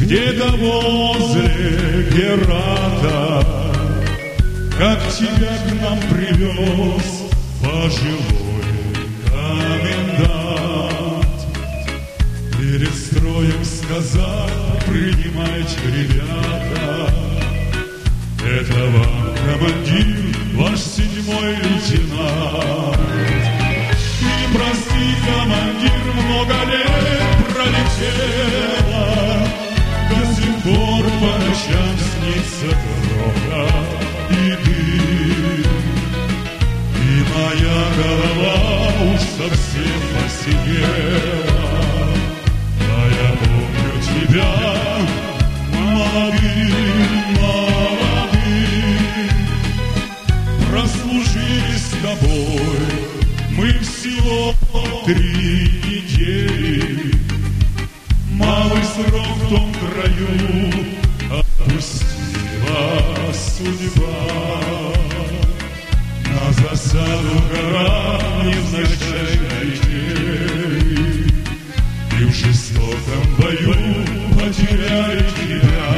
где-то возле Герата, как тебя к нам привез пожилой комендант. Перед строем сказал: принимайте, ребята, это вам командир, ваш 7-й лейтенант. И прости, командир, много лет пролетело, до сих пор по ночам снится грохот и дым. И моя голова уж совсем посидела, а я помню тебя молодым, молодым. Прослужили с тобой мы всего 3 недели. Малый срок в том краю отпустила судьба. На засаду гора невзначай летели, и в жестоком бою потеряли тебя.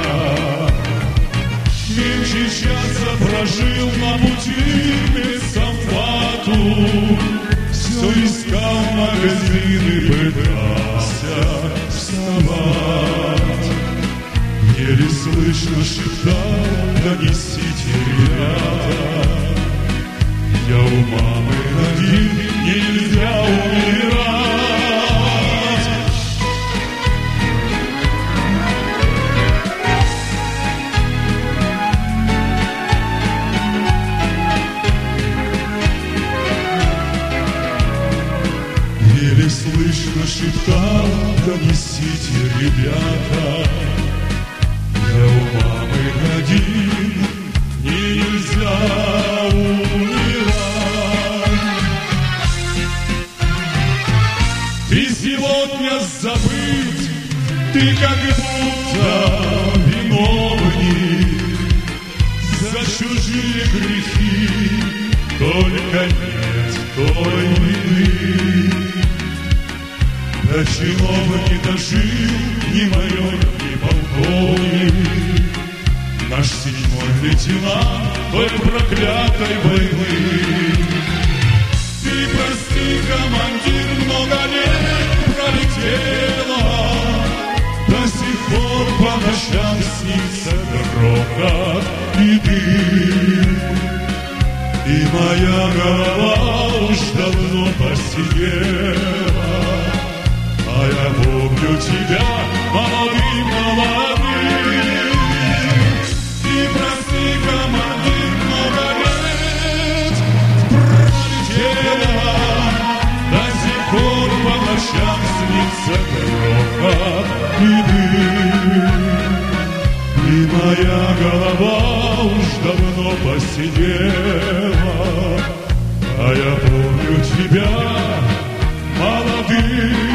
Меньше часа прожил на пути без Самфату, все искал магазины, пытался вставать. Еле слышно шептал: донесите, ребята, я у мамы один, нельзя умирать. Еле слышно шептал: донесите, ребята, я у мамы один, нельзя умирать. Ты сегодня забыт, ты как будто виновник за чужие грехи, только нет той вины. До чинов не дожил ни майор, ни полковник, наш 7-й лейтенант той проклятой войны. Ты прости, командир, много лет пролетело, до сих пор по ночам снится грохот и дым. И моя голова уж давно посидела, а я помню тебя молодым, молодым. И прости, командир, много лет пролетело, до сих пор по ночам снится грохот и дым. И моя голова уж давно посидела, а я помню тебя молодым.